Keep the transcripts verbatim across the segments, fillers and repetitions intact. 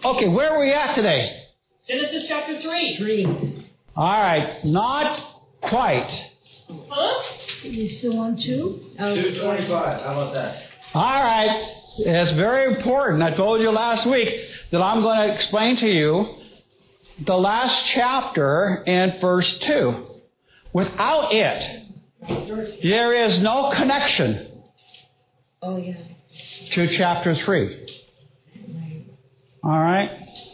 Okay, where are we at today? Genesis chapter three. Three. All right, not quite. Huh? Are you still on two? Oh, two twenty-five. How about that? All right, it's very important. I told you last week that I'm going to explain to you the last chapter in verse two. Without it, there is no connection Oh, yeah. to chapter three. All right?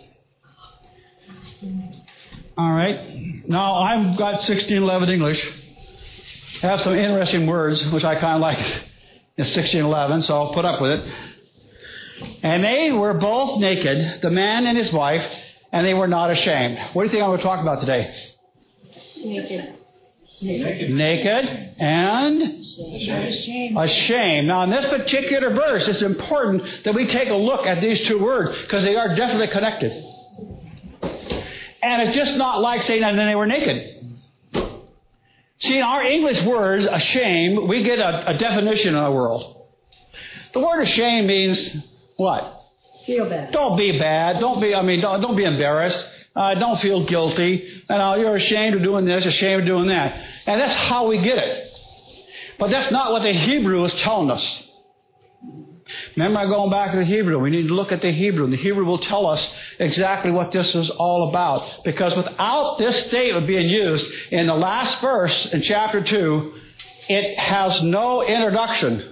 All right. Now, I've got sixteen eleven English. I have some interesting words, which I kind of like in sixteen eleven, so I'll put up with it. And they were both naked, the man and his wife, and they were not ashamed. What do you think I'm going to talk about today? Naked. Naked. Naked and Ashamed. ashamed. Now, in this particular verse, it's important that we take a look at these two words because they are definitely connected. And it's just not like saying, and then they were naked. See, in our English words, ashamed, we get a, a definition in our world. The word ashamed means what? Feel bad. Don't be bad. Don't be, I mean, don't, don't be embarrassed. Uh, don't feel guilty. You know, you're ashamed of doing this, ashamed of doing that. And that's how we get it. But that's not what the Hebrew is telling us. Remember, going back to the Hebrew, we need to look at the Hebrew. And the Hebrew will tell us exactly what this is all about. Because without this statement being used in the last verse in chapter two, it has no introduction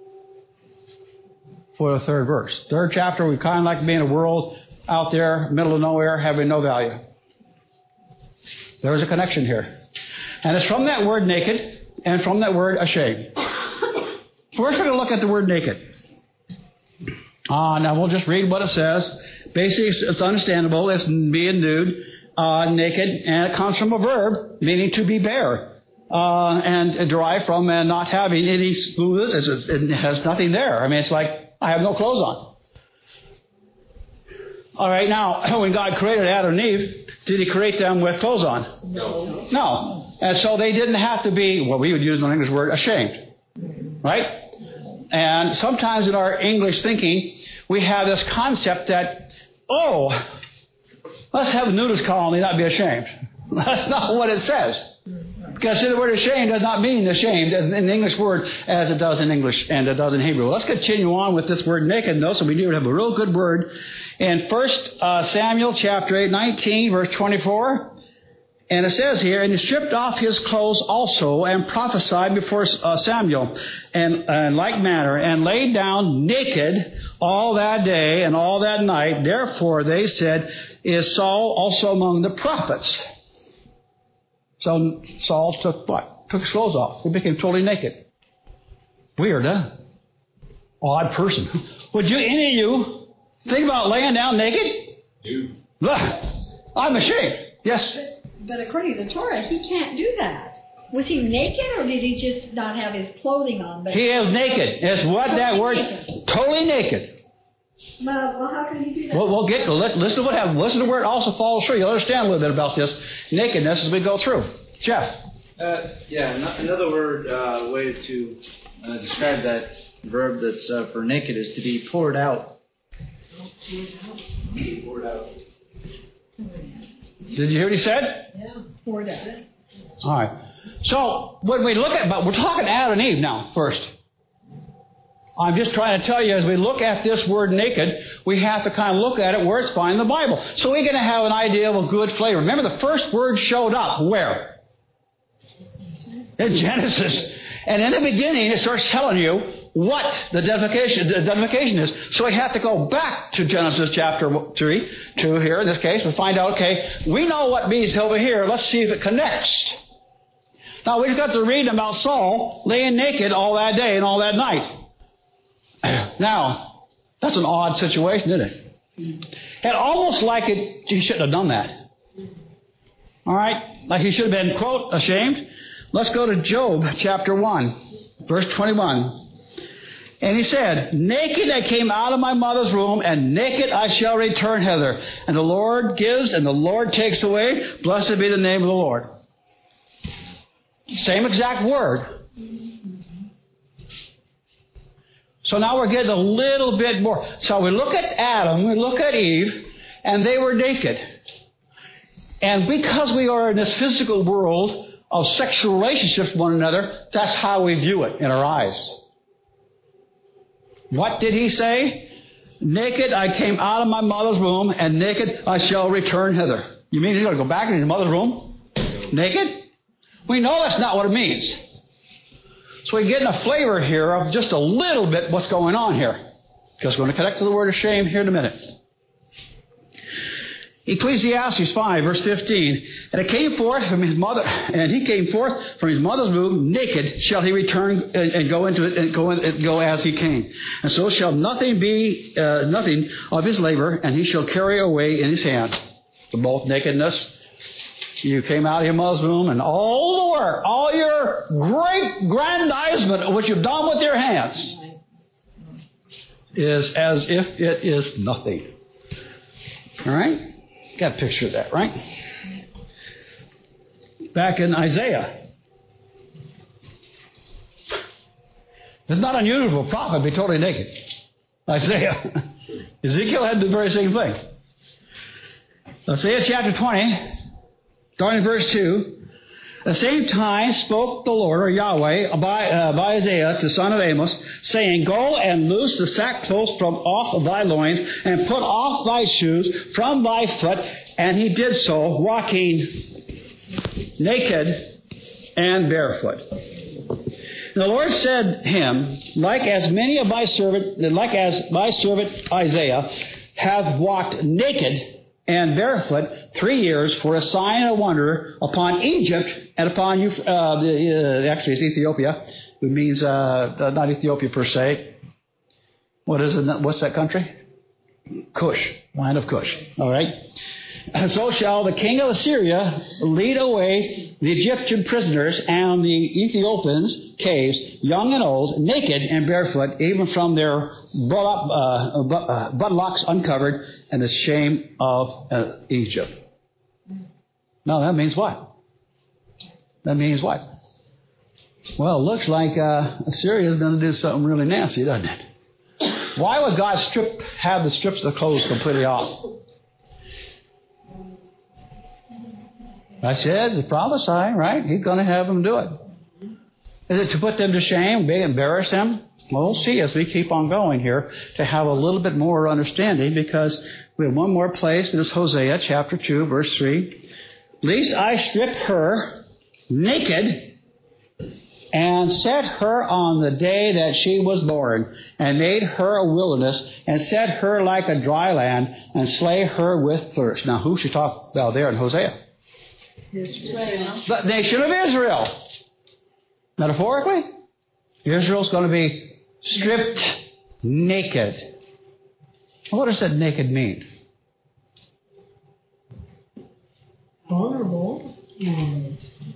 for the third verse. Third chapter, we kind of like being a world out there, middle of nowhere, having no value. There is a connection here. And it's from that word naked and from that word ashamed. So we're going to look at the word naked. Uh, now we'll just read what it says. Basically, it's understandable. It's being nude, uh, naked, and it comes from a verb meaning to be bare. Uh, and derived from and not having any smoothness. It has nothing there. I mean, it's like, I have no clothes on. All right, now, when God created Adam and Eve, did He create them with clothes on? No. No. And so they didn't have to be, what we would use in the English word, ashamed. Right? And sometimes in our English thinking, we have this concept that, oh, let's have a nudist colony, not be ashamed. That's not what it says. Because see, the word ashamed does not mean ashamed in the English word as it does in English and it does in Hebrew. Let's continue on with this word naked, though, so we do have a real good word. In First Samuel chapter eight, nineteen, verse twenty-four, and it says here, and he stripped off his clothes also and prophesied before uh, Samuel in uh, like manner, and laid down naked all that day and all that night. Therefore, they said, is Saul also among the prophets? So Saul took what? Took his clothes off. He became totally naked. Weird, huh? Odd person. Would you, any of you, think about laying down naked? You. I'm ashamed. Yes. But, but according to the Torah, he can't do that. Was he naked, or did he just not have his clothing on? But he is naked. It's what totally that word, naked. totally naked. Well, well, how can he do that? We'll, we'll get, listen to what happens. Listen to where it also falls through. You'll understand a little bit about this nakedness as we go through. Jeff. Uh, yeah, another word, uh, way to uh, describe that verb that's uh, for naked is to be poured out. Be poured out. Did you hear what he said? Yeah, poured out. All right. So when we look at, but we're talking Adam and Eve now first. I'm just trying to tell you, as we look at this word naked, we have to kind of look at it where it's found in the Bible. So we're going to have an idea of a good flavor. Remember, the first word showed up where? In Genesis. And in the beginning, it starts telling you what the identification, the identification is. So we have to go back to Genesis chapter three, two here in this case, and find out, okay, we know what means over here. Let's see if it connects. Now, we've got to read about Saul laying naked all that day and all that night. Now, that's an odd situation, isn't it? And almost like it, he shouldn't have done that. All right? Like he should have been, quote, ashamed. Let's go to Job chapter one, verse twenty-one. And he said, naked I came out of my mother's womb, and naked I shall return hither. And the Lord gives, and the Lord takes away. Blessed be the name of the Lord. Same exact word. So now we're getting a little bit more. So we look at Adam, we look at Eve, and they were naked. And because we are in this physical world of sexual relationships with one another, that's how we view it in our eyes. What did he say? Naked I came out of my mother's womb, and naked I shall return hither. You mean he's going to go back into his mother's womb? Naked? We know that's not what it means. So we're getting a flavor here of just a little bit what's going on here. Because we're going to connect to the word of shame here in a minute. Ecclesiastes five, verse fifteen. And it came forth from his mother, and he came forth from his mother's womb, naked shall he return and, and go into it and go, in, and go as he came. And so shall nothing be, uh, nothing of his labor, and he shall carry away in his hand the both nakedness. You came out of your mother's womb, and all the work, all your great grandizement of what you've done with your hands is as if it is nothing. All right? Got a picture of that, right? Back in Isaiah. It's not unusual for a prophet to be totally naked. Isaiah. Ezekiel had the very same thing. Isaiah chapter twenty, starting in verse two. At the same time spoke the Lord, or Yahweh, by, uh, by Isaiah to the son of Amos, saying, Go and loose the sackcloth from off of thy loins, and put off thy shoes from thy foot. And he did so, walking naked and barefoot. And the Lord said him, Like as many of my servant, like as my servant Isaiah hath walked naked and barefoot three years for a sign and a wonder upon Egypt and upon you, uh, uh, actually it's Ethiopia. It means, uh, not Ethiopia per se. What is it? What's that country? Cush. Land of Cush. All right. And so shall the king of Assyria lead away the Egyptian prisoners and the Ethiopians' caves, young and old, naked and barefoot, even from their butt, uh, butt, uh, buttlocks uncovered, and the shame of uh, Egypt. Now that means what? That means what? Well, it looks like uh, Assyria is going to do something really nasty, doesn't it? Why would God strip have the strips of the clothes completely off? I said, to prophesy, right? He's going to have them do it. Is it to put them to shame, be embarrass them? Well, we'll see as we keep on going here to have a little bit more understanding, because we have one more place. This is Hosea chapter two, verse three. Lest I strip her naked and set her on the day that she was born, and made her a wilderness, and set her like a dry land, and slay her with thirst. Now, who should talk about there in Hosea? Israel. The nation of Israel. Metaphorically, Israel's going to be stripped naked. What does that naked mean? Vulnerable and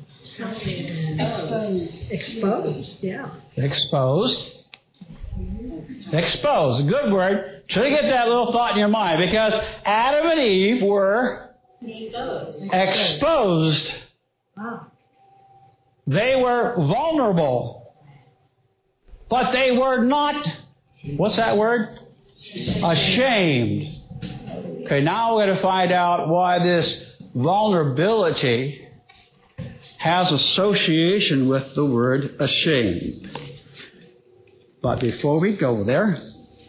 exposed. Exposed, yeah. Exposed. Exposed. Good word. Try to get that little thought in your mind, because Adam and Eve were Exposed. Exposed. Wow. They were vulnerable. But they were not, what's that word? Ashamed. Okay, now we're going to find out why this vulnerability has association with the word ashamed. But before we go there,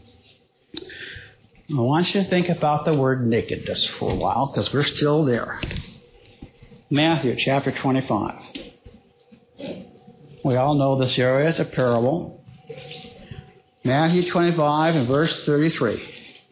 I want you to think about the word nakedness for a while, because we're still there. Matthew chapter twenty-five. We all know this area is a parable. Matthew twenty-five and verse thirty-three.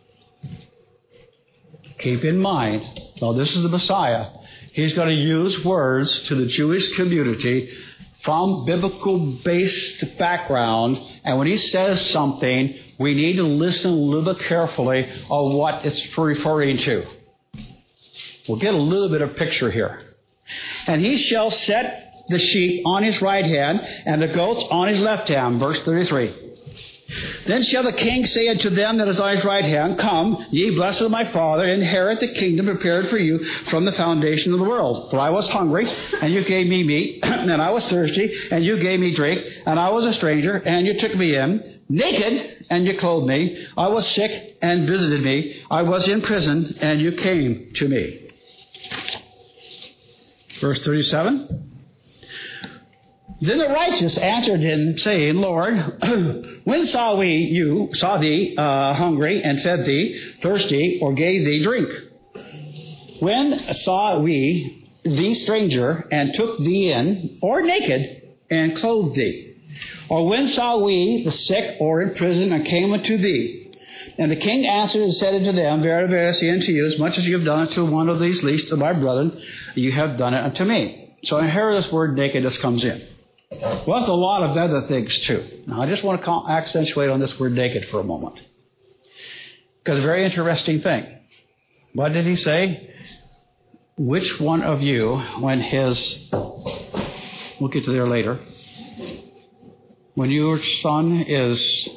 Keep in mind, now this is the Messiah. He's going to use words to the Jewish community from biblical-based background, and when he says something, we need to listen a little bit carefully of what it's referring to. We'll get a little bit of picture here. And he shall set the sheep on his right hand, and the goats on his left hand. Verse thirty-three. Then shall the king say unto them that is on his right hand, Come, ye blessed of my Father, inherit the kingdom prepared for you from the foundation of the world. For I was hungry, and you gave me meat. and I was thirsty, and you gave me drink, and I was a stranger, and you took me in, naked, and you clothed me. I was sick, and visited me. I was in prison, and you came to me. Verse thirty-seven. Then the righteous answered him, saying, Lord, when saw we you, saw thee uh, hungry, and fed thee, thirsty, or gave thee drink? When saw we thee stranger, and took thee in, or naked, and clothed thee? Or when saw we the sick, or in prison, and came unto thee? And the king answered and said unto them, Verily, verily, I say unto you, as much as you have done it to one of these least of my brethren, you have done it unto me. So here this word nakedness comes in. Well, it's a lot of other things too. Now, I just want to accentuate on this word naked for a moment. Because a very interesting thing. What did he say? Which one of you, when his, we'll get to there later, when your son is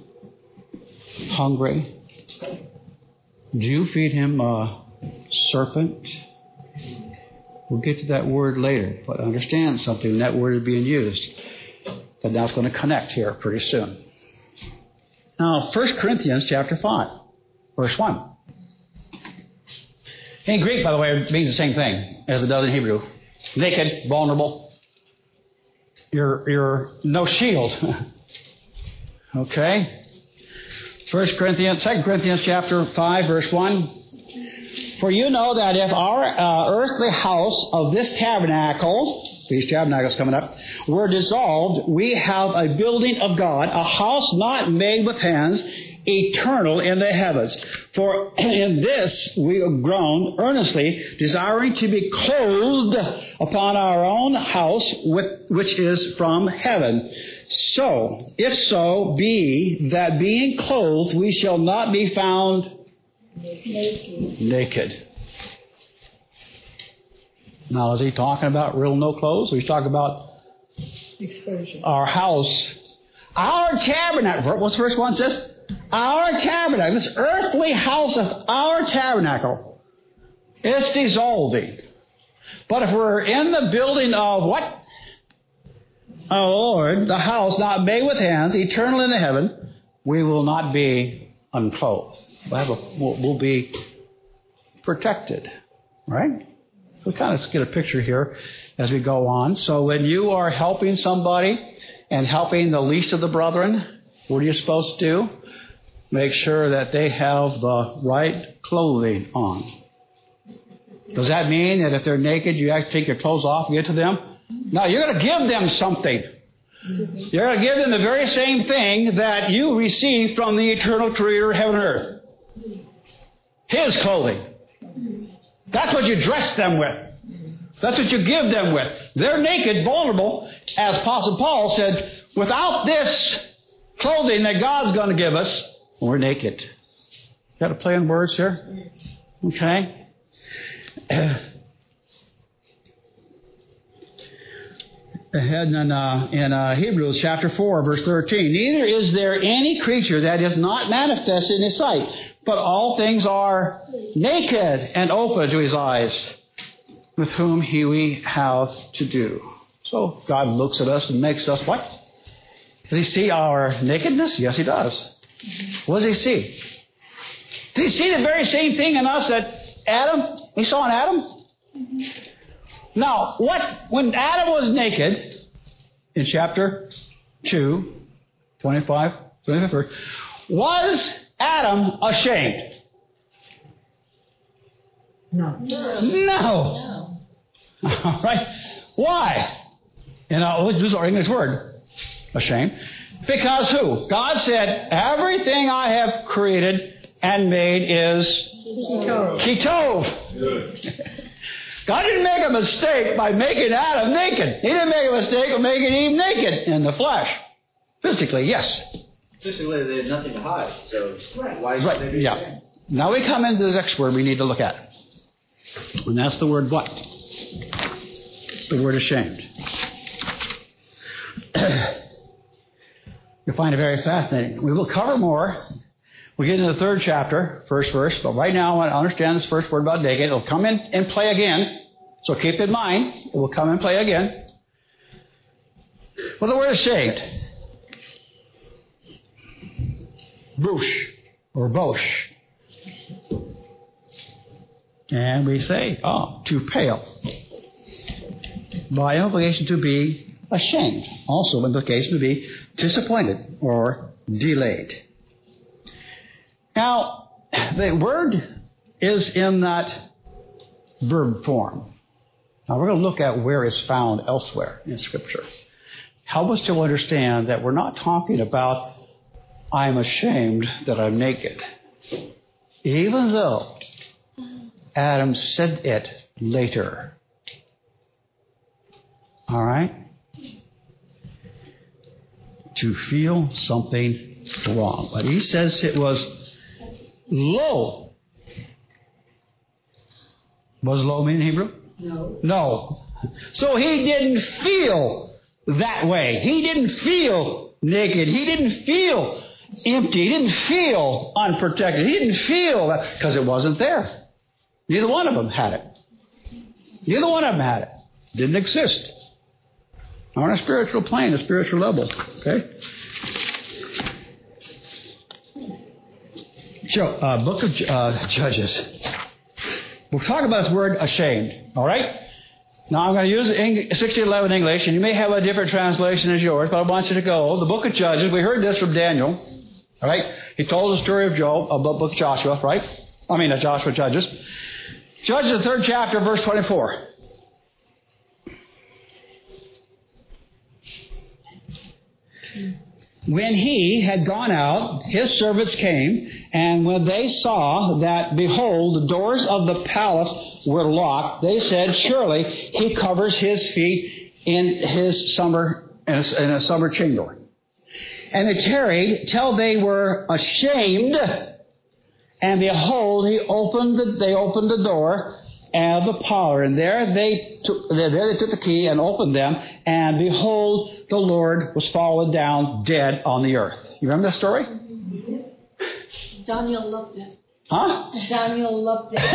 hungry, do you feed him a serpent? We'll get to that word later, but understand something. That word is being used. But now it's going to connect here pretty soon. Now, First Corinthians chapter five, verse one. In Greek, by the way, it means the same thing as it does in Hebrew. Naked, vulnerable. You're, you're no shield. Okay? First Corinthians, Second Corinthians chapter five, verse one. For you know that if our uh, earthly house of this tabernacle, these tabernacles coming up, were dissolved, we have a building of God, a house not made with hands, eternal in the heavens. For in this we have groaned earnestly, desiring to be clothed upon our own house, with, which is from heaven. So, if so be that being clothed, we shall not be found naked. naked. Now, is he talking about real no clothes? Or he's talking about exposure. Our house, our tabernacle. What's verse one says? Our tabernacle, this earthly house of our tabernacle, it's dissolving. But if we're in the building of what? Our Lord, the house not made with hands, eternal in the heaven, we will not be unclothed. We'll, have a, we'll, we'll be protected, right? So kind of get a picture here as we go on. So when you are helping somebody and helping the least of the brethren, what are you supposed to do? Make sure that they have the right clothing on. Does that mean that if they're naked, you have to take your clothes off and get to them? No, you're going to give them something. You're going to give them the very same thing that you received from the eternal Creator of heaven and earth. His clothing. That's what you dress them with. That's what you give them with. They're naked, vulnerable, as Apostle Paul said, without this clothing that God's going to give us, we're naked. Got a play on words here? Okay. Ahead in, uh, in uh, Hebrews chapter four, verse thirteen. Neither is there any creature that is not manifested in his sight, but all things are naked and open to his eyes, with whom he we have to do. So God looks at us and makes us what? Does he see our nakedness? Yes, he does. What does he see? Does he see the very same thing in us that Adam, he saw in Adam? Now, what, when Adam was naked, in chapter two, twenty-five, twenty-five verse, was Adam ashamed? No. No. No. All right. Why? And I'll use our English word, ashamed. Because who? God said, everything I have created and made is Ketov. Ketov. God didn't make a mistake by making Adam naked. He didn't make a mistake of making Eve naked in the flesh. Physically, yes. Physically, they had nothing to hide, so why should Right, they be yeah. ashamed? Now we come into the next word we need to look at. And that's the word what? The word ashamed. You'll find it very fascinating. We will cover more. We'll get into the third chapter, first verse. But right now I want to understand this first word about naked. It'll come in and play again. So keep in mind, it will come and play again. Well, the word ashamed. Bouche or bosh. And we say, oh, too pale. By implication, to be ashamed. Also, implication to be disappointed or delayed. Now, the word is in that verb form. Now, we're going to look at where it's found elsewhere in Scripture. Help us to understand that we're not talking about, I'm ashamed that I'm naked. Even though Adam said it later. All right? To feel something wrong. But he says it was low. Was low mean in Hebrew? No. No. So he didn't feel that way. He didn't feel naked. He didn't feel empty. He didn't feel unprotected. He didn't feel that because it wasn't there. Neither one of them had it. Neither one of them had it. Didn't exist. On a spiritual plane, a spiritual level. Okay? So, uh, Book of uh, Judges. We'll talk about this word ashamed. All right? Now, I'm going to use sixteen eleven English, and you may have a different translation as yours, but I want you to go. The Book of Judges, we heard this from Daniel. All right? He told the story of Job, of the book of Joshua, right? I mean, uh, Joshua, Judges. Judges, the third chapter, verse twenty-four. When he had gone out, his servants came, and when they saw that, behold, the doors of the palace were locked, they said, surely he covers his feet in his summer, in a, in a summer chamber. And they tarried till they were ashamed, and behold, he opened the, they opened the door of the parlor, and there they took there they took the key and opened them, and behold, the Lord was fallen down dead on the earth. You remember that story? Daniel loved it. Huh? Daniel loved it.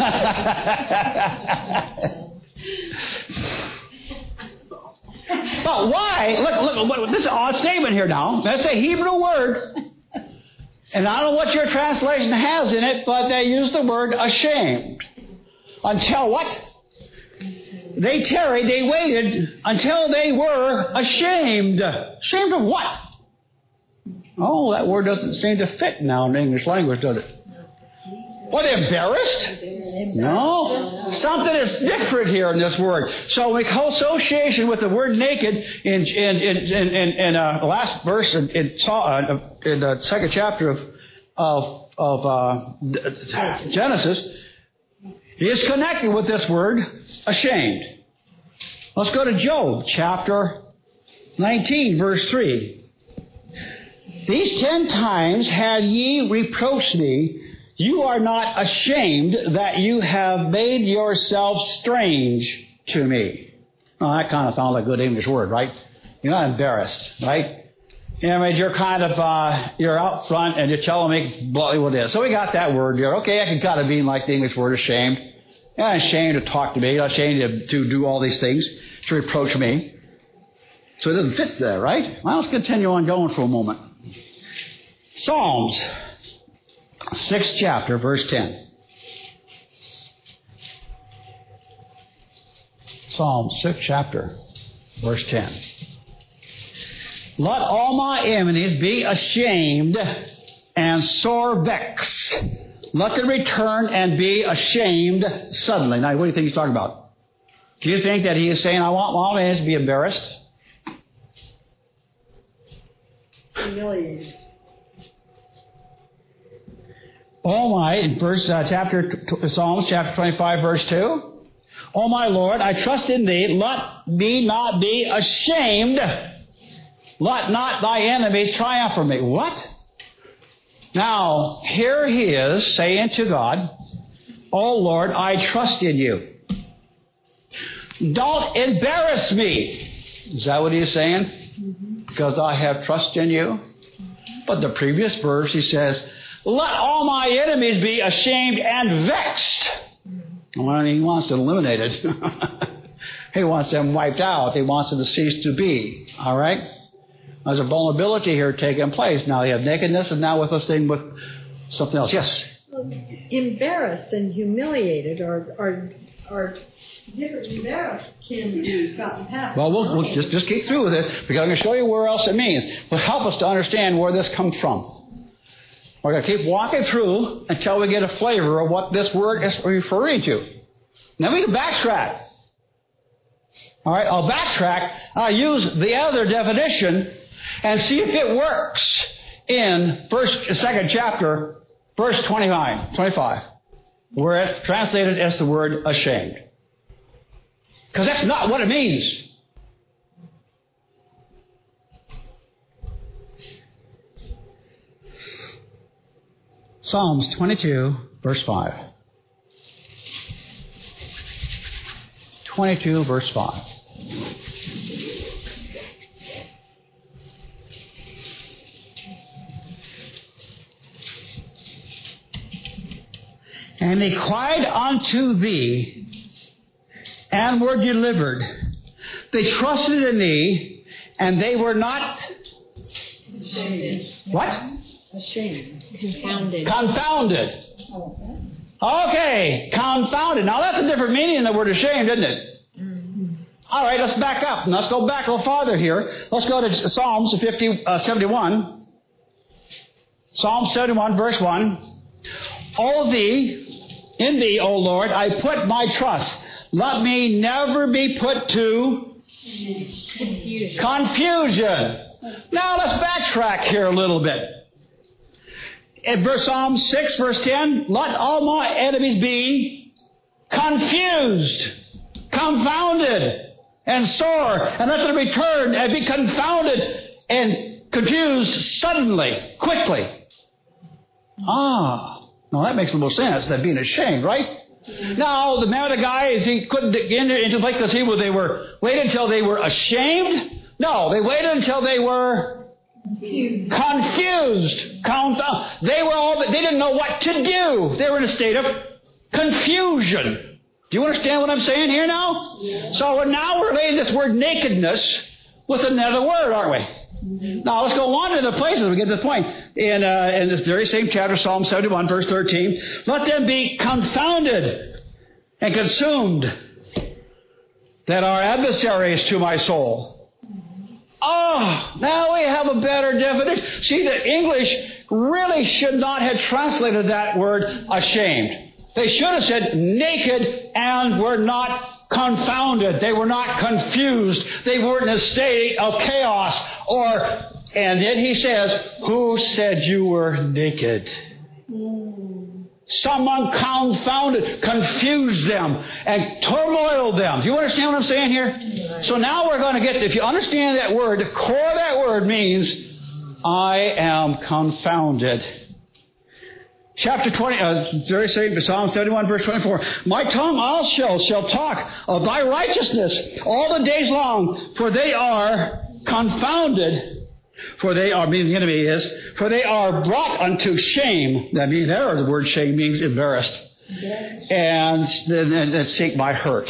But why? Look, look, this is an odd statement here now. That's a Hebrew word. And I don't know what your translation has in it, but they use the word ashamed. Until what? They tarried, they waited until they were ashamed. Ashamed of what? Oh, that word doesn't seem to fit now in the English language, does it? What, embarrassed? No. Something is different here in this word. So we call association with the word naked in in in in, in, in uh, the last verse in in, uh, in the second chapter of of of uh, Genesis is connected with this word ashamed. Let's go to Job chapter nineteen, verse three. These ten times had ye reproached me. You are not ashamed that you have made yourself strange to me. Well, that kind of sounds like a good English word, right? You're not embarrassed, right? I mean, you're kind of, uh, you're out front and you're telling me bluntly what it is. So we got that word here. Okay, I can kind of mean like the English word ashamed. You're not ashamed to talk to me. You're not ashamed to, to do all these things, to reproach me. So it doesn't fit there, right? Well, let's continue on going for a moment. Psalms. Sixth chapter, verse ten. Psalm sixth chapter, verse ten. Let all my enemies be ashamed and sore vexed. Let them return and be ashamed suddenly. Now, what do you think he's talking about? Do you think that he is saying, I want all my enemies to be embarrassed? Humiliated. Oh my, in verse uh, chapter t- Psalms chapter twenty-five, verse two. Oh my Lord, I trust in thee. Let me not be ashamed. Let not thy enemies triumph over me. What? Now, here he is saying to God, oh Lord, I trust in you. Don't embarrass me. Is that what he's saying? Mm-hmm. Because I have trust in you. But the previous verse he says, let all my enemies be ashamed and vexed. Well, he wants to eliminate it. He wants them wiped out. He wants them to cease to be. All right? There's a vulnerability here taking place. Now you have nakedness, and now with this thing with something else. Yes? Embarrassed and humiliated are, are, are different. Embarrassed can be gotten past. Well, we'll, we'll just, just keep through with it, because I'm going to show you where else it means. Will help us to understand where this comes from. We're going to keep walking through until we get a flavor of what this word is referring to. Then we can backtrack. All right, I'll backtrack. I'll use the other definition and see if it works in first, second chapter, verse twenty-nine, twenty-five, where it's translated as the word ashamed. Because that's not what it means. Psalms twenty-two, verse five. twenty-two, verse five. And they cried unto thee, and were delivered. They trusted in thee, and they were not... Ashamed. What? Ashamed. Confounded. Confounded. Okay, confounded. Now that's a different meaning than the word ashamed, isn't it? Mm-hmm. All right, let's back up. Let's go back a little farther here. Let's go to Psalms fifty, uh, seventy-one. Psalm seventy-one, verse one. O thee, in thee, O Lord, I put my trust. Let me never be put to confusion. confusion. Now let's backtrack here a little bit. In verse Psalm six, verse ten, let all my enemies be confused, confounded, and sore, and let them return and be confounded and confused suddenly, quickly. Ah, now that makes a little sense, that being ashamed, right? Now, the man of the guy, is he couldn't get into like this, he, they were, waited until they were ashamed? No, they waited until they were confused. Confused. Confound. They were all, they didn't know what to do. They were in a state of confusion. Do you understand what I'm saying here now? Yeah. So now we're laying this word nakedness with another word, aren't we? Mm-hmm. Now let's go on to the places. We get to the point. In, uh, in this very same chapter, Psalm seventy-one, verse thirteen. Let them be confounded and consumed that are adversaries to my soul. Oh, now we have a better definition. See, the English really should not have translated that word ashamed. They should have said naked and were not confounded. They were not confused. They weren't in a state of chaos. Or, and then he says, who said you were naked? Someone confounded, confused them, and turmoiled them. Do you understand what I'm saying here? So now we're going to get, if you understand that word, the core of that word means, I am confounded. Chapter twenty, uh, very same, Psalm seventy-one, verse twenty-four. My tongue also shall talk of thy righteousness all the days long, for they are confounded. For they are, meaning the enemy is, for they are brought unto shame. That means there, the word shame means embarrassed. Yes. And then and seek my hurt.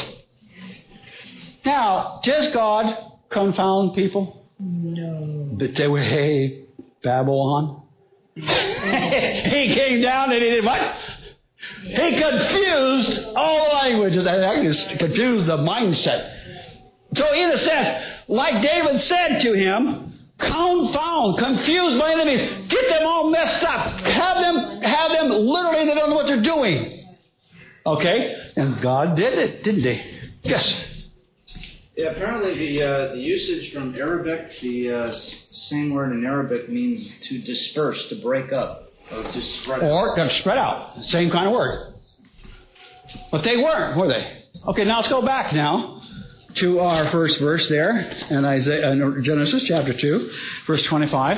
Now, does God confound people? No. But they were, hey, Babylon. He came down and he did what? He confused all the languages. And he confused the mindset. So in a sense, like David said to him, confound, confuse my enemies, get them all messed up, have them, have them literally, they don't know what they're doing. Okay? And God did it, didn't He? Yes. Yeah, apparently the uh, the usage from Arabic, the uh, same word in Arabic means to disperse, to break up, or to spread out. Or to spread out, same kind of word. But they weren't, were they? Okay, now let's go back now to our first verse there in Isaiah, in Genesis chapter two, verse twenty-five.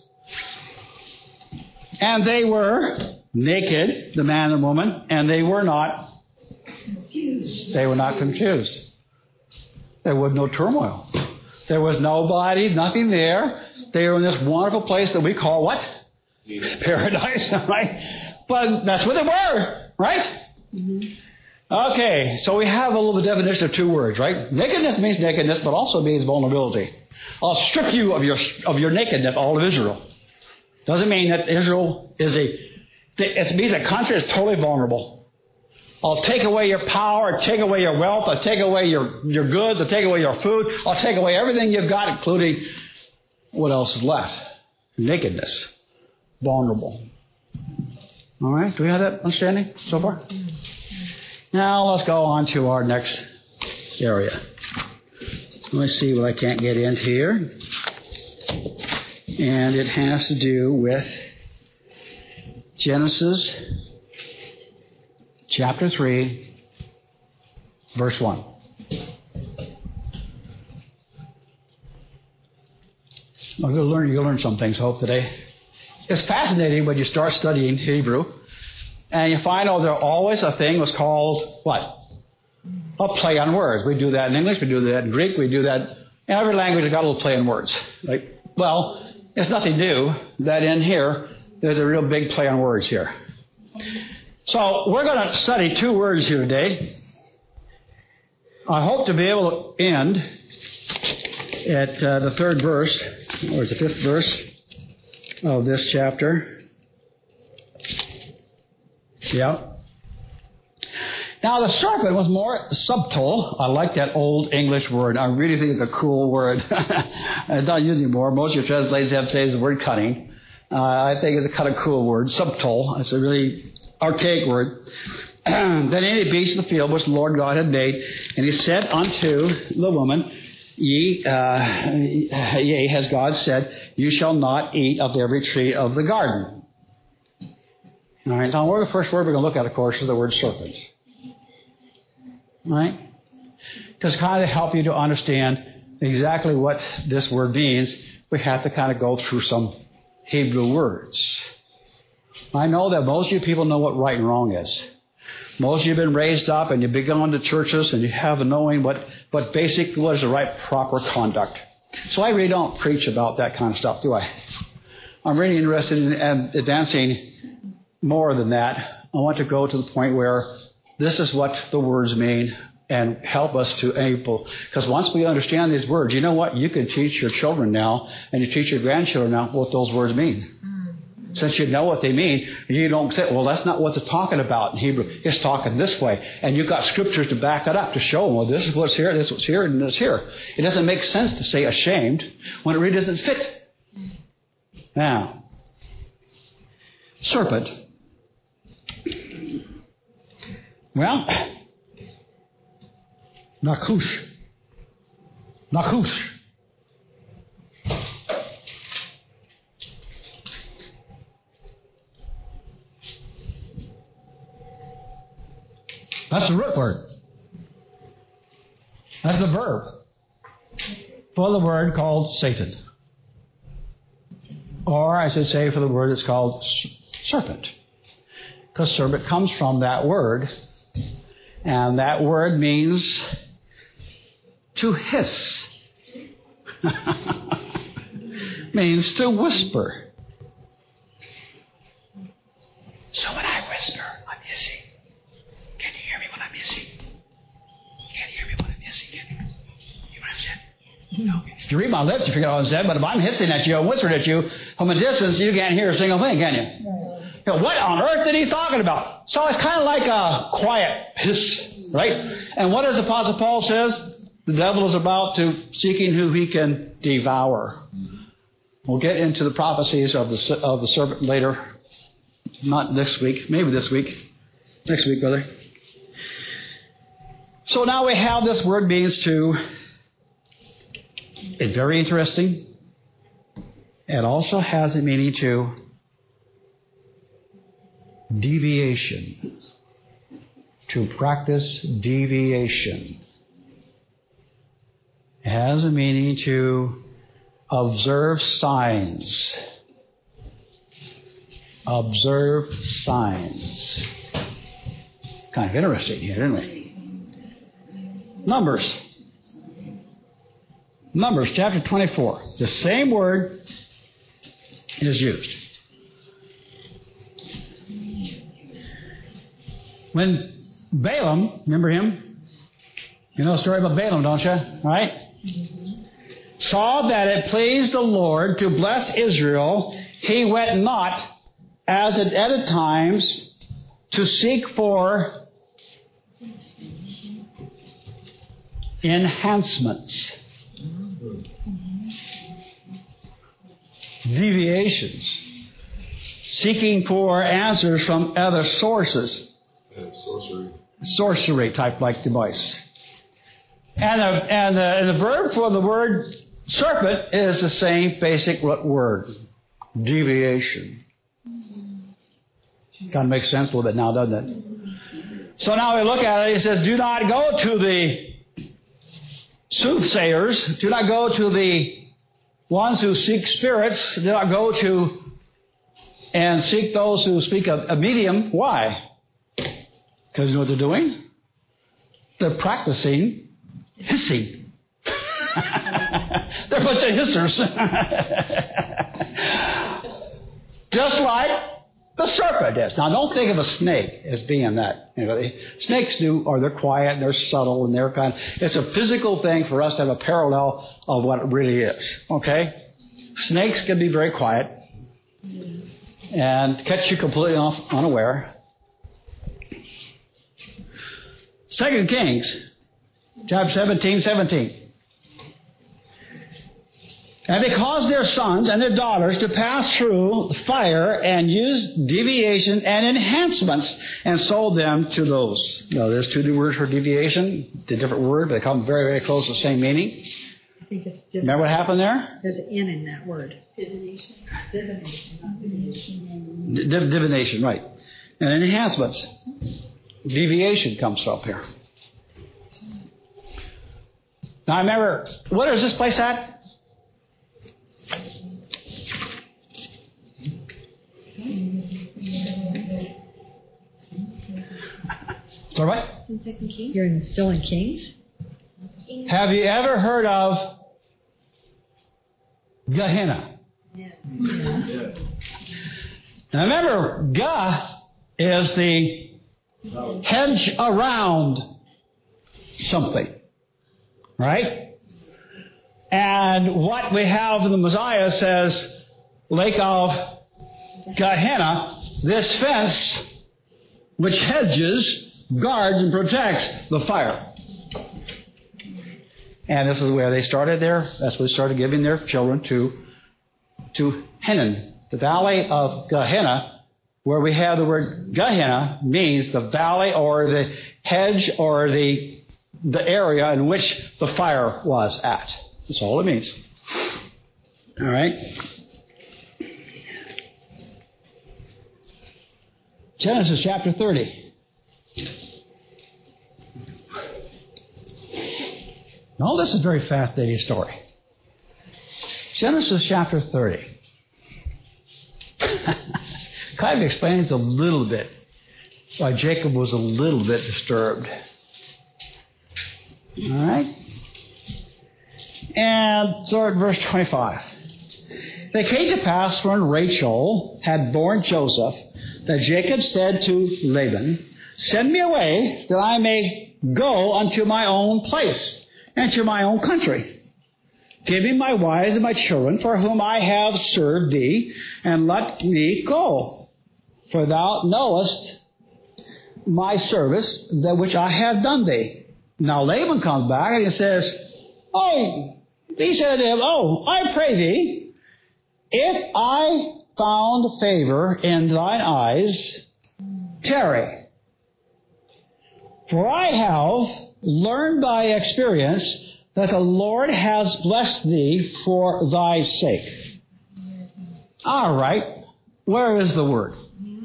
And they were naked, the man and woman, and they were not confused. They were not confused. There was no turmoil. There was nobody, nothing there. They were in this wonderful place that we call what? Paradise, right? But that's what they were, right? Mm-hmm. Okay, so we have a little definition of two words, right? Nakedness means nakedness, but also means vulnerability. I'll strip you of your of your nakedness, all of Israel. Doesn't mean that Israel is a, it means a country is totally vulnerable. I'll take away your power, I'll take away your wealth, I'll take away your, your goods, I'll take away your food, I'll take away everything you've got, including what else is left. Nakedness. Vulnerable. All right, do we have that understanding so far? Now let's go on to our next area. Let me see what I can't get into here. And it has to do with Genesis chapter three, verse one. Well, you'll learn, you'll learn some things, I hope, today. It's fascinating when you start studying Hebrew and you find out there's always a thing that's called what? A play on words. We do that in English, we do that in Greek, we do that in every language. Has got a little play on words, right? Well, it's nothing new that in here there's a real big play on words here. So we're going to study two words here today. I hope to be able to end at uh, the third verse, or it's the fifth verse of this chapter. Yeah. Now, the serpent was more subtle. I like that old English word. I really think it's a cool word. It's not used anymore. Most of your translators have said it's the word cunning. Uh, I think it's a kind of cool word. Subtle. It's a really archaic word. Then any beast of the field which the Lord God had made, and he said unto the woman, Ye, uh, yea, has God said, you shall not eat of every tree of the garden. All right. Now, the first word we're going to look at, of course, is the word serpent. Right? Because kind of help you to understand exactly what this word means, we have to kind of go through some Hebrew words. I know that most of you people know what right and wrong is. Most of you have been raised up and you've been going to churches and you have a knowing what, what basic, what is the right, proper conduct. So I really don't preach about that kind of stuff, do I? I'm really interested in advancing more than that. I want to go to the point where this is what the words mean and help us to able. Because once we understand these words, you know what? You can teach your children now and you teach your grandchildren now what those words mean. Since you know what they mean, you don't say, well, that's not what it's talking about in Hebrew. It's talking this way. And you've got scriptures to back it up, to show them, well, this is what's here, this is what's here, and this here. It doesn't make sense to say ashamed when it really doesn't fit. Now, serpent. Well, Nakush. Nakush. That's the root word. That's the verb for the word called Satan. Or I should say for the word that's called serpent. Because serpent comes from that word. And that word means to hiss. Means to whisper. So when I whisper, I'm hissing. Can you hear me when I'm hissing? Can you hear me when I'm hissing? Can you hear what I'm saying? No. If you read my lips, you forget what I'm saying. But if I'm hissing at you, I'm whispering at you from a distance, you can't hear a single thing, can you? You know, what on earth did he talking about? So it's kind of like a quiet hiss, right? And what does Apostle Paul says? The devil is about to seeking who he can devour. We'll get into the prophecies of the of the serpent later. Not this week, maybe this week. Next week, brother. So now we have this word means to. It's very interesting. It also has a meaning to deviation. To practice deviation. It has a meaning to observe signs. Observe signs. Kind of interesting here, isn't it? Numbers. Numbers chapter twenty-four. The same word is used. When Balaam, remember him? You know the story about Balaam, don't you? Right? Saw that it pleased the Lord to bless Israel. He went not, as at other times, to seek for enhancements, deviations, seeking for answers from other sources. And sorcery. Sorcery type like device. And the, and, the, and the verb for the word serpent is the same basic word. Deviation. Kind of makes sense a little bit now, doesn't it? So now we look at it. He says, do not go to the soothsayers. Do not go to the ones who seek spirits. Do not go to and seek those who speak a, a medium. Why? Because you know what they're doing? They're practicing hissing. They're a bunch of hissers. Just like the serpent is. Now, don't think of a snake as being that. You know, snakes do, or they're quiet and they're subtle and they're kind of, it's a physical thing for us to have a parallel of what it really is. Okay? Snakes can be very quiet and catch you completely off unaware. Second Kings, chapter seventeen, seventeen. And they caused their sons and their daughters to pass through fire and use deviation and enhancements and sold them to those. Now, there's two new words for deviation, a different word, but they come very, very close to the same meaning. I think it's divination. Remember what happened there? There's an N in that word. Divination. Divination, not divination. D- divination, right. And enhancements. Deviation comes up here. Now, remember, what is this place at? So what? In Second Kings. You're in, still in Kings? Have you ever heard of Gehenna? Yeah. Yeah. Now remember, Gah is the hedge around something. Right? And what we have in the Mosiah says, Lake of Gehenna, this fence which hedges, guards, and protects the fire. And this is where they started there. That's where they started giving their children to, to Hinnom. The valley of Gehenna, where we have the word Gehenna, means the valley or the hedge or the, the area in which the fire was at. That's all it means. All right? Genesis chapter thirty. No, this is a very fascinating story. Genesis chapter thirty. Kind of explains a little bit why Jacob was a little bit disturbed. All right? And so at verse twenty-five. It came to pass when Rachel had borne Joseph that Jacob said to Laban, send me away that I may go unto my own place and to my own country. Give me my wives and my children for whom I have served thee, and let me go. For thou knowest my service, that which I have done thee. Now Laban comes back and he says, Oh, he said to him, Oh, I pray thee, if I found favor in thine eyes, tarry. For I have learned by experience that the Lord has blessed thee for thy sake. All right. Where is the word?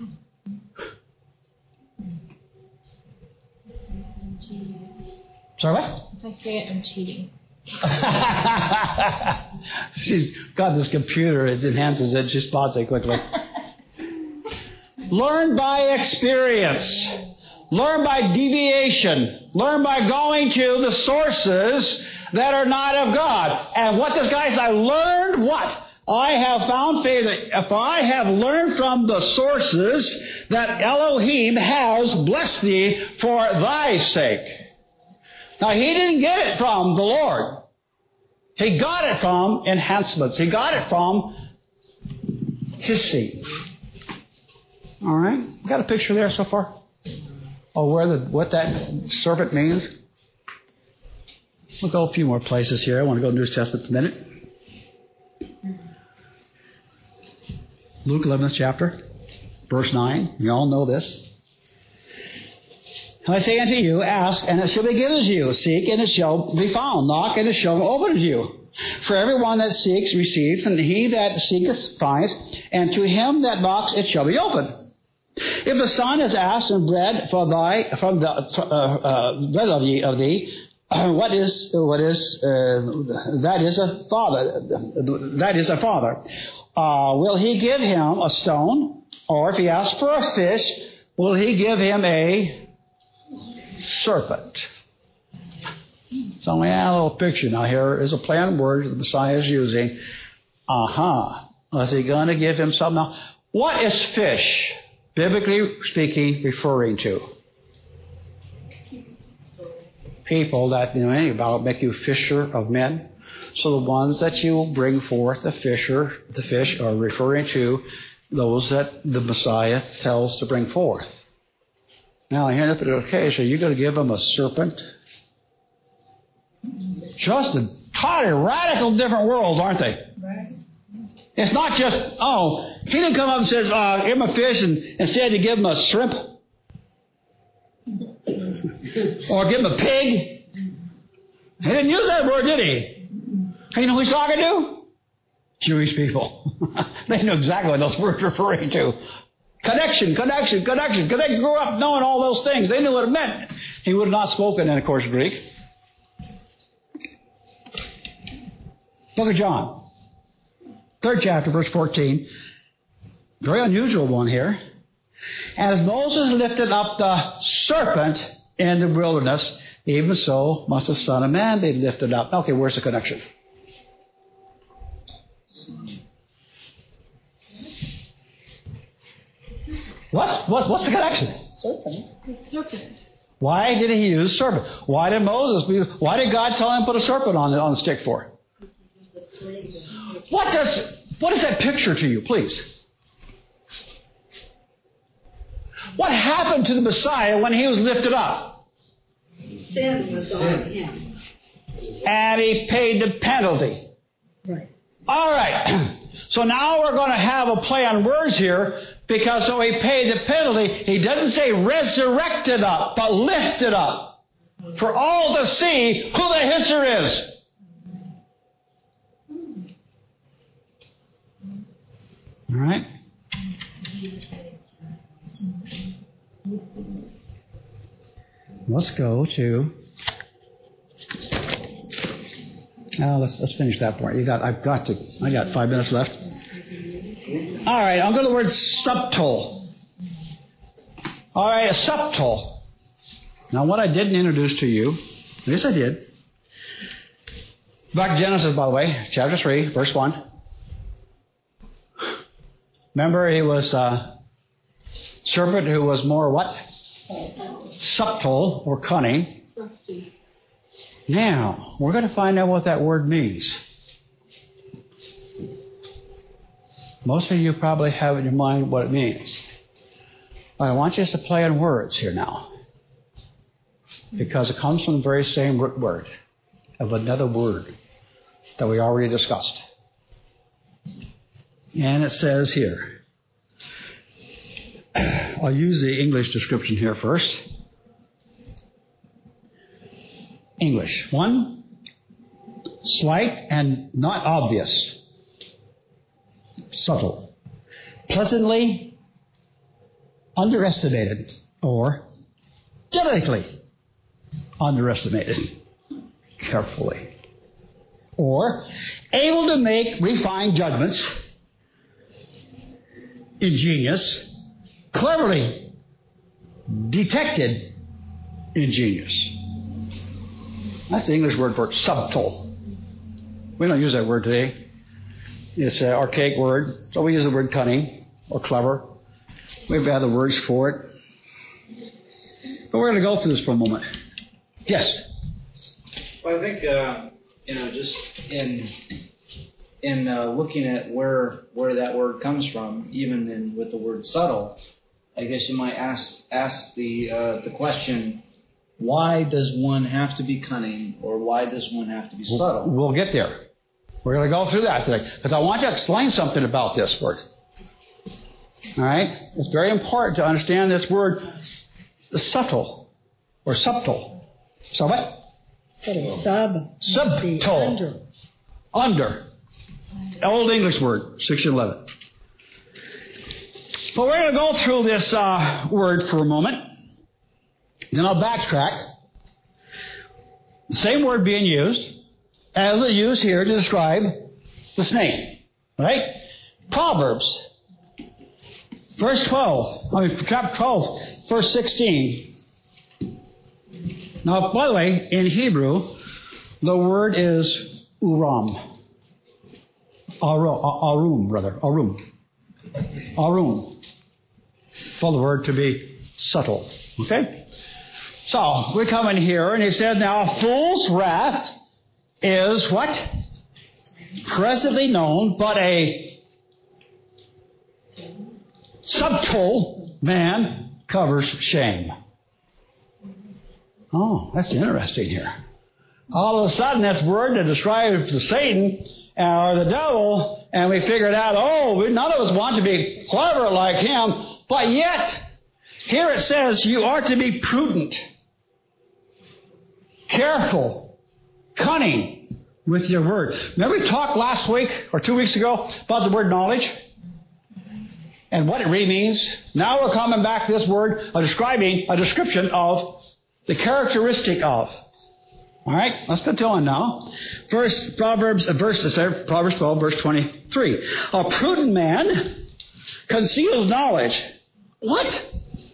Sorry, what? If I say it, I'm cheating. She's got this computer. It enhances it. She spots it quickly. Learn by experience. Learn by deviation. Learn by going to the sources that are not of God. And what this guy says, I learned what? I have found favor. If I have learned from the sources that Elohim has blessed thee for thy sake. Now, he didn't get it from the Lord. He got it from enhancements. He got it from his seed. All right? Got a picture there so far? Oh, where the what that serpent means? We'll go a few more places here. I want to go to the New Testament for a minute. Luke eleventh chapter, verse nine. You all know this. And I say unto you, ask, and it shall be given to you. Seek, and it shall be found. Knock, and it shall be opened to you. For everyone that seeks receives, and he that seeketh finds, and to him that knocks it shall be opened. If the son is asked and bread for thy from the uh, uh, bread of thee, of thee uh, what is what is uh, that is a father that is a father. Uh, will he give him a stone, or if he asks for a fish, will he give him a serpent? So we add a little picture. Now here is a play on words the Messiah is using. Uh-huh. Is he going to give him something? Now, what is fish, biblically speaking, referring to? People that, you know anything about make you fisher of men. So the ones that you bring forth, the fisher, the fish, are referring to those that the Messiah tells to bring forth. Now, here at the occasion, you're going to give them a serpent? Just a totally radical different world, aren't they? Right. It's not just, oh, he didn't come up and says, uh, give him a fish, and instead you give him a shrimp. Or give him a pig. He didn't use that word, did he? You know who he's talking to? Jewish people. They knew exactly what those words were referring to. Connection, connection, connection. Because they grew up knowing all those things. They knew what it meant. He would have not spoken in, of course, Greek. Book of John. Third chapter, verse fourteen. Very unusual one here. As Moses lifted up the serpent in the wilderness, even so must the Son of Man be lifted up. Okay, where's the connection? What's, what, what's the connection? Serpent. Serpent. Why did he use serpent? Why did Moses, why did God tell him to put a serpent on the, on the stick for? What does, what is that picture to you, please? What happened to the Messiah when he was lifted up? Sin was on him. And he paid the penalty. Right. All right. So now we're going to have a play on words here, because so he paid the penalty. He doesn't say resurrected up, but lifted up. For all to see who the hisser is. All right. Let's go to. Now let's let's finish that part. You got. I've got to. I got five minutes left. All right. I'm going to the word subtle. All right, a subtle. Now, what I didn't introduce to you, yes, I did. Back to Genesis, by the way, chapter three, verse one. Remember, he was a serpent who was more what? Subtle or cunning. Now, we're going to find out what that word means. Most of you probably have in your mind what it means. But I want you to play on words here now. Because it comes from the very same root word of another word that we already discussed. And it says here, I'll use the English description here first. English. One, slight and not obvious. Subtle. Pleasantly underestimated or delicately underestimated. Carefully. Or able to make refined judgments. Ingenious. Cleverly detected. Ingenious. That's the English word for subtle. We don't use that word today. It's an archaic word. So we use the word cunning or clever. We've had the words for it. But we're going to go through this for a moment. Yes? Well, I think, uh, you know, just in in uh, looking at where where that word comes from, even in, with the word subtle, I guess you might ask ask the uh, the question, why does one have to be cunning, or why does one have to be subtle? We'll get there. We're going to go through that today. Because I want you to explain something about this word. All right? It's very important to understand this word, the subtle, or subtle. So what? Subtle. Sub. Subtle. Under. Under. Old English word, section eleven. But we're going to go through this uh, word for a moment. Then I'll backtrack. The same word being used as it's used here to describe the snake. Right? Proverbs. Verse twelve. I mean, chapter twelve, verse sixteen. Now, by the way, in Hebrew, the word is uram. Arum, arum rather. Arum. Arum. For the word to be subtle. Okay? So, we come in here, and he said, now, a fool's wrath is what? Presently known, but a subtle man covers shame. Oh, that's interesting here. All of a sudden, this word that describes the Satan or the devil, and we figured out, oh, none of us want to be clever like him, but yet, here it says you are to be prudent, careful, cunning with your word. Remember we talked last week or two weeks ago about the word knowledge and what it really means? Now we're coming back to this word of describing a description of the characteristic of. All right, let's continue on now. Verse Proverbs, uh, verse uh, Proverbs twelve, verse twenty-three. A prudent man conceals knowledge. What?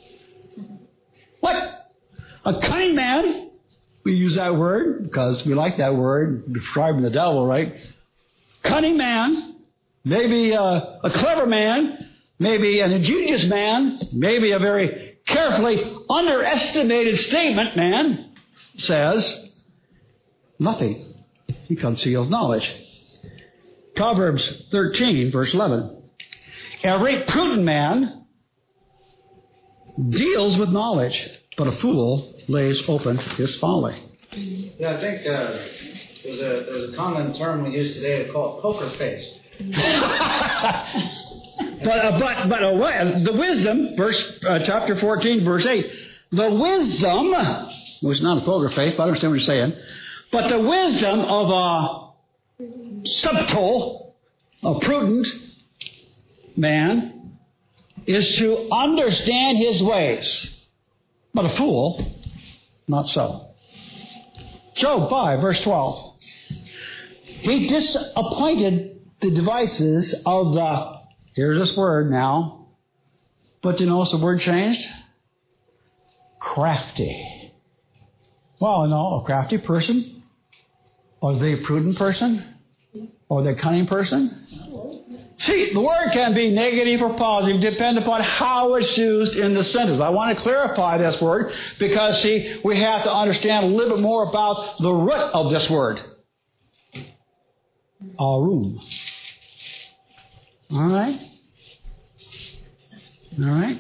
What? A cunning man. We use that word because we like that word describing the devil, right? Cunning man, maybe a, a clever man, maybe an ingenious man, maybe a very carefully underestimated statement man says nothing. He conceals knowledge. Proverbs thirteen, verse eleven. Every prudent man deals with knowledge, but a fool lays open his folly. Yeah, I think uh, there's a there's a common term we use today called poker face. but uh, but but uh, the wisdom, verse uh, chapter fourteen, verse eight. The wisdom, well, it's not a poker face, but I understand what you're saying. But the wisdom of a subtle, a prudent man is to understand his ways. But a fool, not so. Job five, verse twelve. He disappointed the devices of the, here's this word now, but you notice the word changed? Crafty. Well, no, a crafty person. Or the prudent person? Or the cunning person? See, the word can be negative or positive depending upon how it's used in the sentence. I want to clarify this word because, see, we have to understand a little bit more about the root of this word. Arum. All right? All right?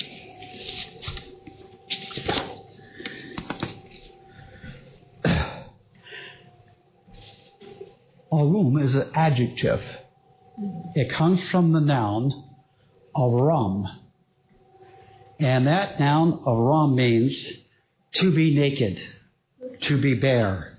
Arum is an adjective. It comes from the noun of rum. And that noun of rum means to be naked, to be bare.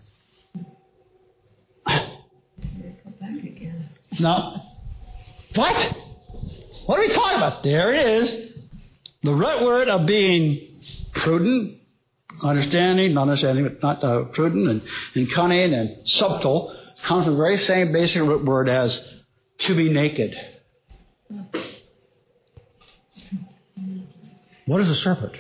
Now, what? What are we talking about? There it is. The root word of being prudent, understanding, not understanding, but not uh, prudent and, and cunning and subtle comes from the very same basic root word as to be naked. What is a serpent?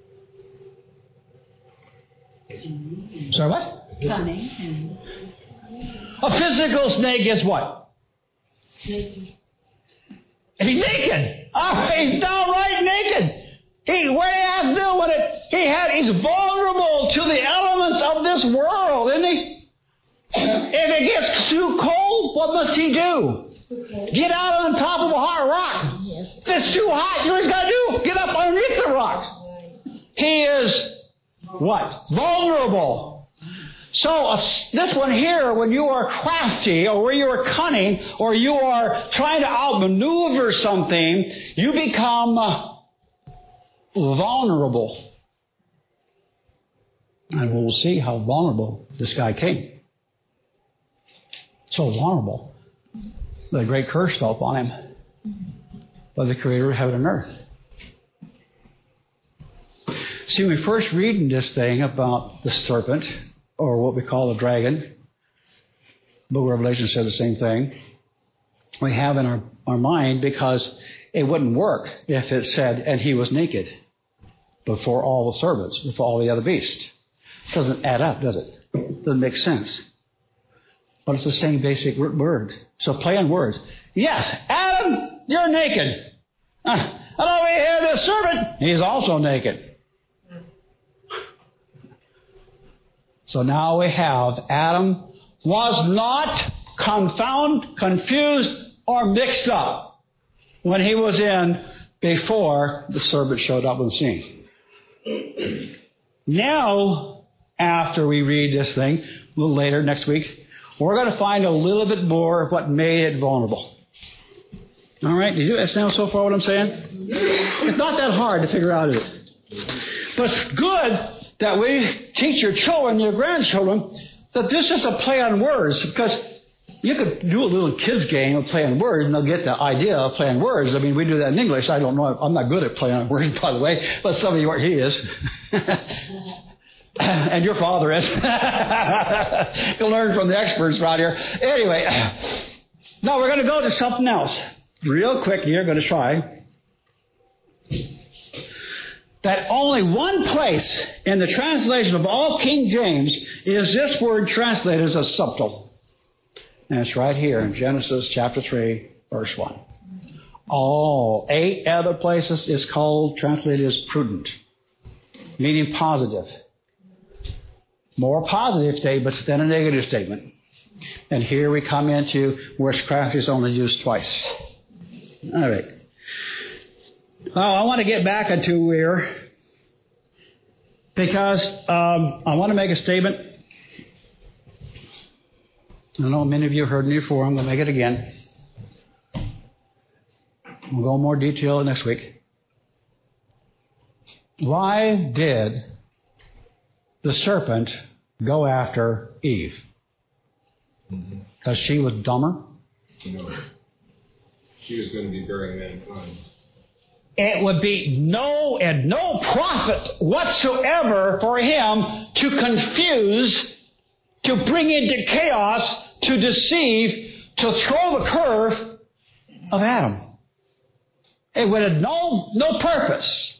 Sorry, what? Cunning. A physical snake is what? Naked. He's naked. Oh, he's downright naked. He, what he has to do with it, he had, he's vulnerable to the elements of this world, isn't he? If it gets too cold, what must he do? Get out on the top of a hot rock. If it's too hot, you know what he's got to do? Get up underneath the rock. He is what? Vulnerable. So uh, this one here, when you are crafty or when you are cunning or you are trying to outmaneuver something, you become uh, vulnerable. And we'll see how vulnerable this guy came. So vulnerable. The great curse fell upon him by the Creator of heaven and earth. See, when we first reading this thing about the serpent, or what we call the dragon, Book of Revelation said the same thing, we have in our, our mind because it wouldn't work if it said, and he was naked before all the serpents, before all the other beasts. It doesn't add up, does it? Doesn't make sense. But it's the same basic word. So play on words. Yes, Adam, you're naked. Uh, and over here, this serpent, he's also naked. So now we have Adam was not confounded, confused, or mixed up when he was in before the serpent showed up on the scene. Now, after we read this thing, a little later next week, we're going to find a little bit more of what made it vulnerable. All right? Did you understand so far what I'm saying? It's not that hard to figure out, is it? But it's good that we teach your children, your grandchildren, that this is a play on words, because you could do a little kids game of play on words, and they'll get the idea of play on words. I mean, we do that in English. I don't know. I'm not good at playing on words, by the way, but some of you are. He is. And your father is. You'll learn from the experts around here. Anyway, now we're going to go to something else. Real quick here, going to try. That only one place in the translation of all King James is this word translated as a subtle. And it's right here in Genesis chapter three, verse one. All eight other places is called, translated as prudent, meaning positive. More positive statements than a negative statement. And here we come into where crafty is only used twice. All right. Well, I want to get back into here because um, I want to make a statement. I know many of you heard me before. I'm going to make it again. We'll go in more detail next week. Why did the serpent go after Eve? Because she was dumber? No. She was going to be bearing mankind. It would be no and no profit whatsoever for him to confuse, to bring into chaos, to deceive, to throw the curve of Adam. It would have no, no purpose.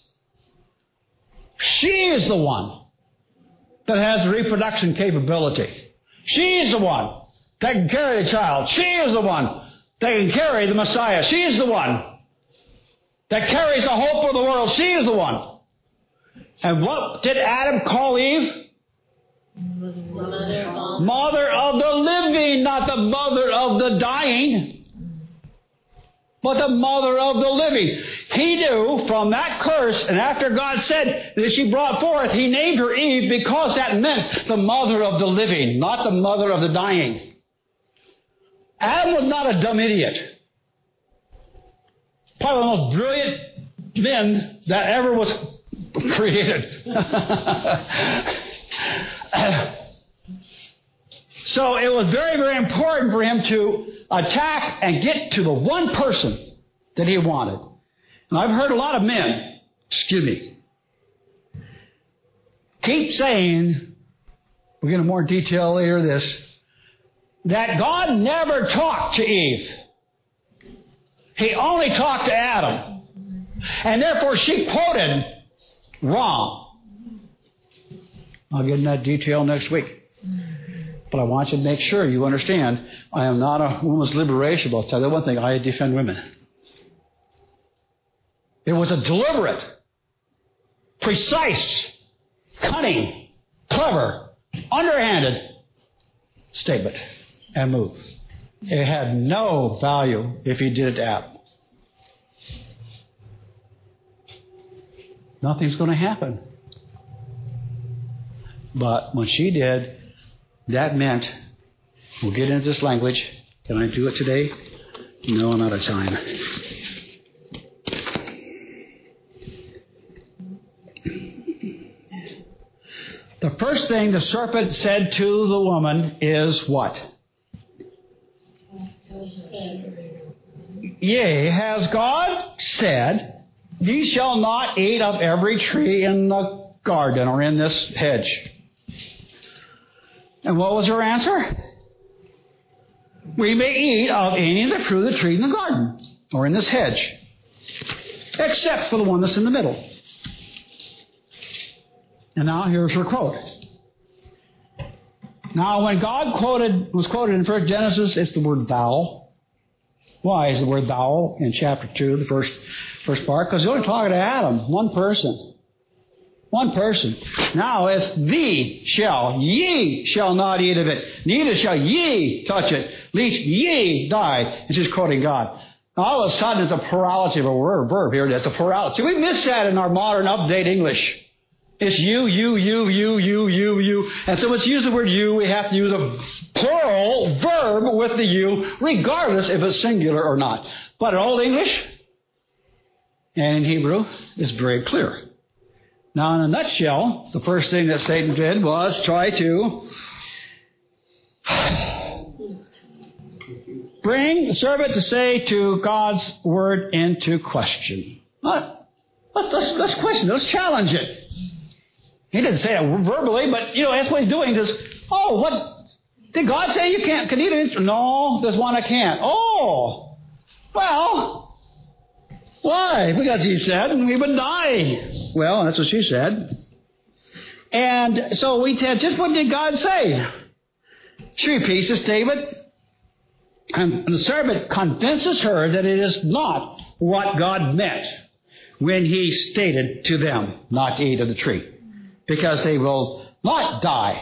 She is the one that has the reproduction capability. She is the one that can carry the child. She is the one that can carry the Messiah. She is the one that carries the hope of the world. She is the one. And what did Adam call Eve? Mother of, mother of the living, not the mother of the dying, but the mother of the living. He knew from that curse, and after God said that she brought forth, he named her Eve because that meant the mother of the living, not the mother of the dying. Adam was not a dumb idiot. Probably the most brilliant men that ever was created. So it was very, very important for him to attack and get to the one person that he wanted. And I've heard a lot of men, excuse me, keep saying, we'll get into more detail later this, that God never talked to Eve. He only talked to Adam. And therefore she quoted wrong. I'll get into that detail next week. But I want you to make sure you understand, I am not a woman's liberation, but I'll tell you one thing, I defend women. It was a deliberate, precise, cunning, clever, underhanded statement and move. It had no value if he did it to Adam. Nothing's going to happen. But when she did, that meant, we'll get into this language. Can I do it today? No, I'm out of time. The first thing the serpent said to the woman is what? Yea, has God said, ye shall not eat of every tree in the garden or in this hedge? And what was her answer? We may eat of any of the fruit of the tree in the garden or in this hedge, except for the one that's in the middle. And now here's her quote. Now when God quoted was quoted in First Genesis, it's the word thou. Why is the word thou in chapter two, the first first part? Because he's only talking to Adam, one person. One person. Now it's thee shall, ye shall not eat of it, neither shall ye touch it, lest ye die. And she's quoting God. Now all of a sudden it's a plurality of a word, verb here. It's a plurality. We miss that in our modern update English. It's you, you, you, you, you, you, you. And so let's use the word you. We have to use a plural verb with the you, regardless if it's singular or not. But in Old English and in Hebrew, it's very clear. Now, in a nutshell, the first thing that Satan did was try to bring the serpent to say to God's word into question. Let's, let's, let's question, let's challenge it. He didn't say it verbally, but, you know, that's what he's doing. Just, oh, what? Did God say you can't can eat it? No, there's one I can't. Oh, well, why? Because he said we would die. Well, that's what she said. And so we said, just what did God say? She repeats the statement. And the serpent convinces her that it is not what God meant when he stated to them not to eat of the tree. Because they will not die.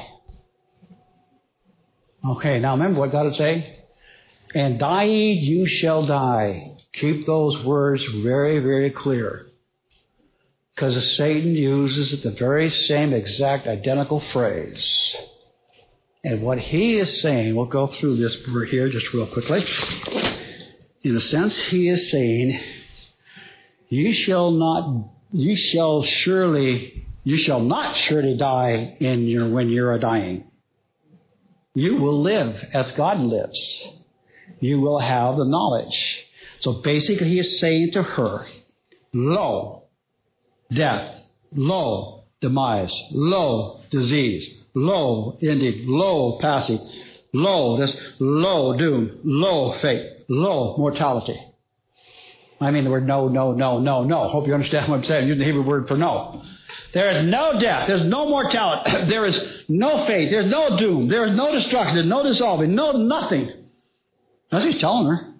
Okay, now remember what God would say? And die you shall die. Keep those words very, very clear. Because Satan uses the very same exact identical phrase. And what he is saying, we'll go through this here just real quickly. In a sense, he is saying, ye shall not, ye shall surely... You shall not surely die in your when you are dying. You will live as God lives. You will have the knowledge. So basically he is saying to her, lo, death, lo, demise, lo, disease, lo, ending, lo, passing, lo, this, lo, doom, lo, fate, lo, mortality. I mean the word no, no, no, no, no. Hope you understand what I'm saying. Use the Hebrew word for no. There is no death. There's no mortality. There is no fate. There's no doom. There is no destruction. There's no dissolving. No nothing. That's what he's telling her.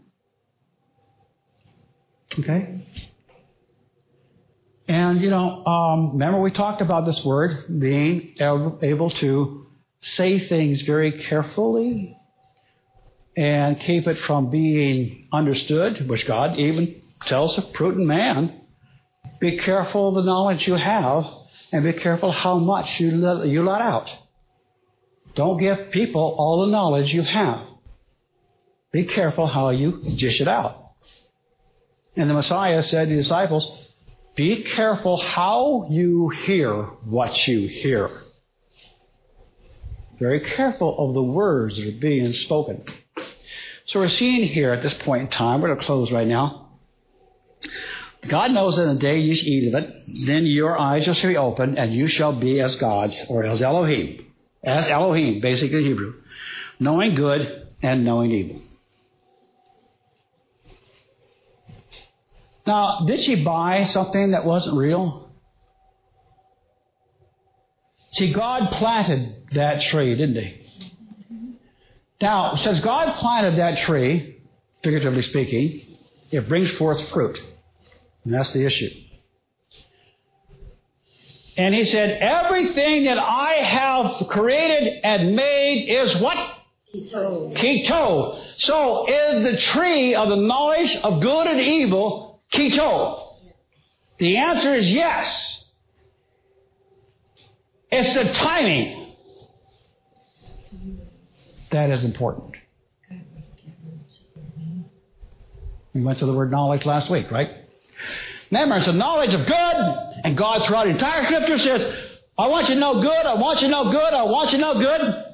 Okay? And, you know, um, remember we talked about this word being able to say things very carefully and keep it from being understood, which God even tells a prudent man. Be careful of the knowledge you have, and be careful how much you let, you let out. Don't give people all the knowledge you have. Be careful how you dish it out. And the Messiah said to the disciples, be careful how you hear what you hear. Very careful of the words that are being spoken. So we're seeing here at this point in time, we're going to close right now. God knows that in the day you eat of it, then your eyes shall be opened, and you shall be as gods, or as Elohim. As Elohim, basically Hebrew. Knowing good and knowing evil. Now, did she buy something that wasn't real? See, God planted that tree, didn't he? Now, since God planted that tree, figuratively speaking, it brings forth fruit. And that's the issue. And he said, everything that I have created and made is what? Keto. Keto. So is the tree of the knowledge of good and evil keto? The answer is yes. It's the timing that is important. We went to the word knowledge last week, right? Remember, it's the knowledge of good, and God throughout the entire Scripture says, I want you to know good, I want you to know good, I want you to know good.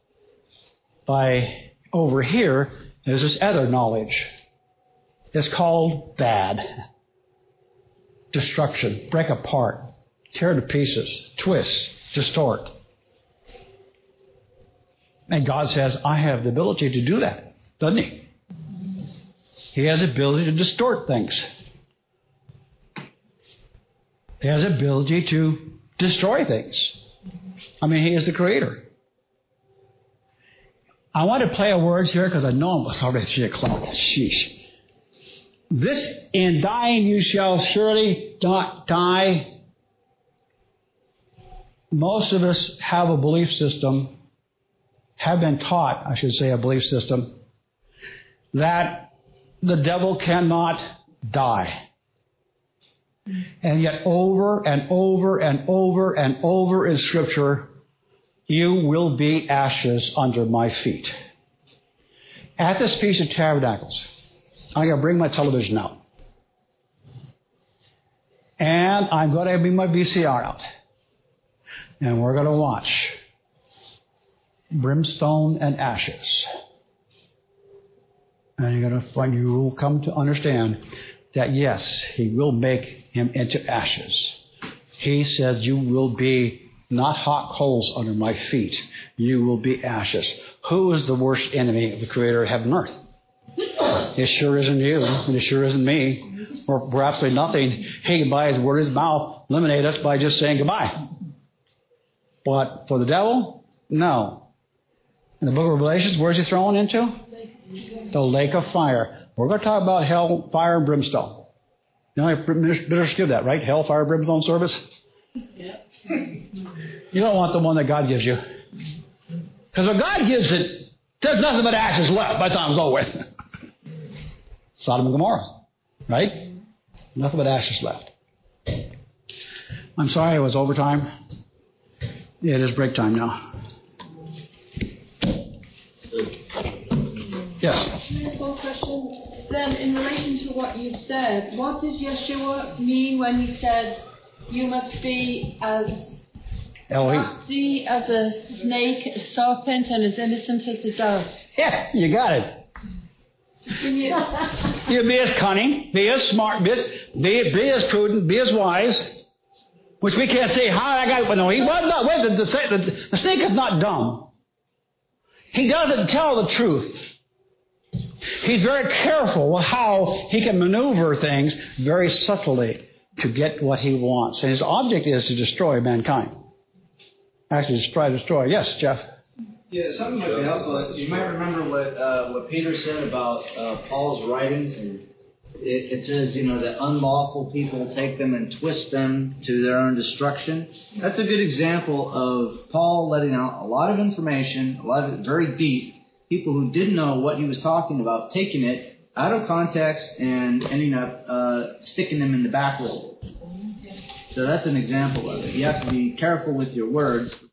By over here, there's this other knowledge. It's called bad. Destruction, break apart, tear to pieces, twist, distort. And God says, I have the ability to do that, doesn't He? He has the ability to distort things. He has the ability to destroy things. I mean, He is the Creator. I want to play a words here because I know it's already three o'clock. Sheesh. This, in dying you shall surely not die. Most of us have a belief system, have been taught, I should say, a belief system, that the devil cannot die. And yet over and over and over and over in Scripture, you will be ashes under my feet. At this Feast of Tabernacles, I'm going to bring my television out. And I'm going to bring my V C R out. And we're going to watch Brimstone and Ashes. And you're going to find, you will come to understand that yes, He will make him into ashes. He says you will be not hot coals under my feet. You will be ashes. Who is the worst enemy of the Creator of heaven and earth? It sure isn't you, and it sure isn't me. We're, we're absolutely nothing. He can, by His word of His mouth, eliminate us by just saying goodbye. But for the devil, no. In the book of Revelations, where's he thrown into? The lake of fire. We're going to talk about hell, fire, and brimstone. You know, ministers give that, right? Hell, fire, brimstone service. Yeah. You don't want the one that God gives you. Because when God gives it, there's nothing but ashes left by the time it's over with. Sodom and Gomorrah, right? Nothing but ashes left. I'm sorry it was overtime. It is break time now. Yes. Can I ask one question? Then, in relation to what you've said, what did Yeshua mean when He said, you must be as Elohim. crafty as a snake, a serpent, and as innocent as a dove? Yeah, you got it. Can you... You be as cunning, be as smart, be as, be, be as prudent, be as wise, which we can't say how that guy. But no, he was not. Wait, the, the, the snake is not dumb. He doesn't tell the truth. He's very careful with how he can maneuver things very subtly to get what he wants. And his object is to destroy mankind. Actually, destroy, destroy. Yes, Jeff? Yeah, something might be helpful. You might remember what uh, what Peter said about uh, Paul's writings. And it, it says, you know, that unlawful people take them and twist them to their own destruction. That's a good example of Paul letting out a lot of information, a lot of it very deep. People who didn't know what he was talking about, taking it out of context and ending up uh, sticking them in the back wall. So that's an example of it. You have to be careful with your words.